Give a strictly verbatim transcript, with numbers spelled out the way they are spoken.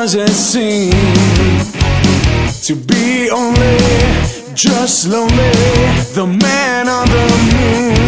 does it seem to be only just lonely, the man on the moon?